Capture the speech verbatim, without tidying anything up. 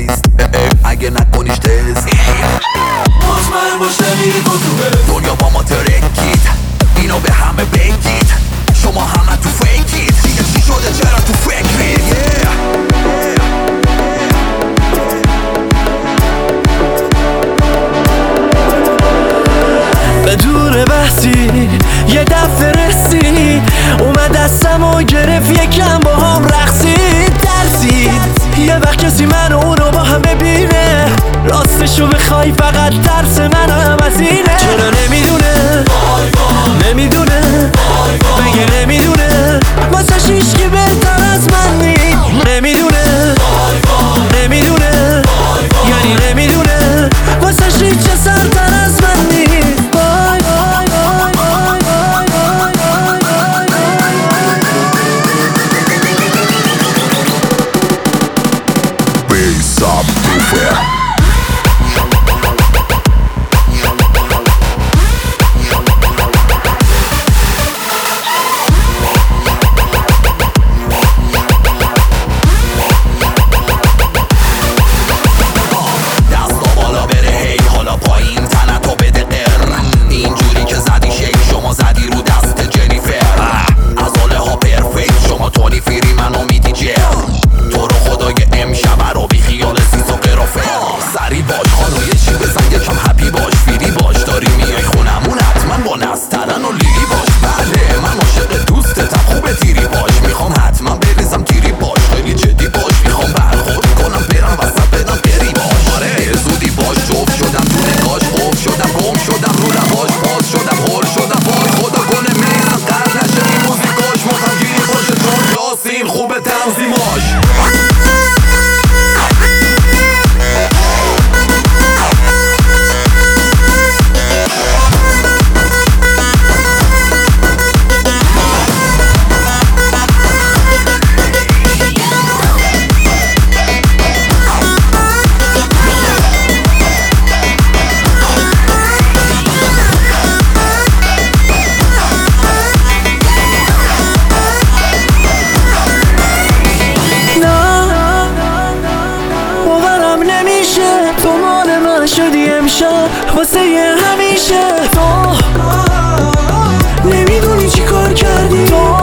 نیست اگه نکنیش تست. مطمئن باش نمیری تو تو دنیا با ما ترکید، اینو به همه بگید شما همه تو فیکید. دیگه چی شده چرا تو فکرید؟ yeah. بدون بحثی یه دفعه رسید، اومد دستم و گرفت یکم با هم رقصید. ترسید یه وقت کسی من و اونو با هم ببینه، راستشو بخوای فقط ترس من هم از اینه. چرا نمیدونه نمیدونه مگه نمیدونه واسه هیچکی بهتر از من نیست. نمیدونه نمیدونه یعنی نمیدونه واسه هیچ سرتر از من نیست. خوبه تنظیماش. تو مال من شدی امشب واسه یه همیشه. تو نمیدونی چی کار کردی، تو